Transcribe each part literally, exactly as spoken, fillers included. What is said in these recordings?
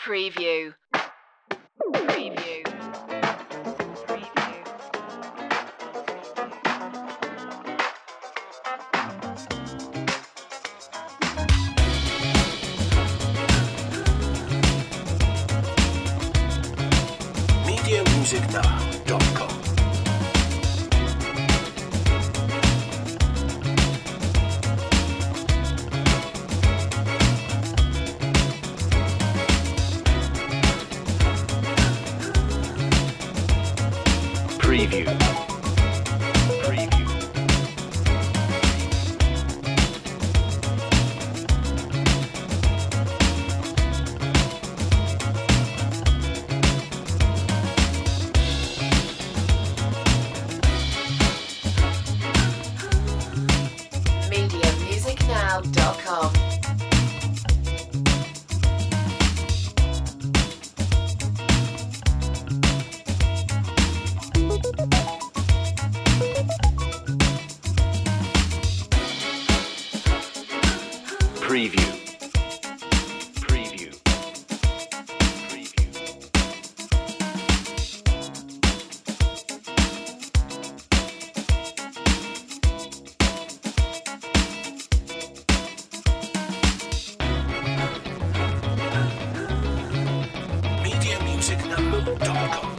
Preview. Preview. media music now dot com. Preview. Preview. media music now dot com. Preview. Preview. Preview. media music now dot com.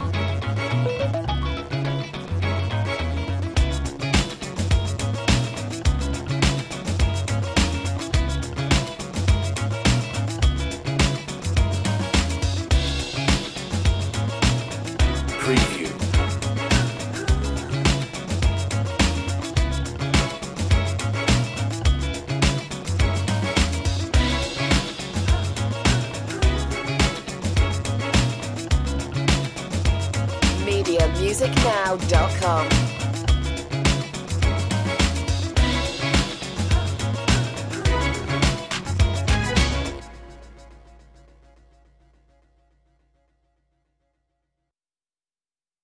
Preview. media music now dot com.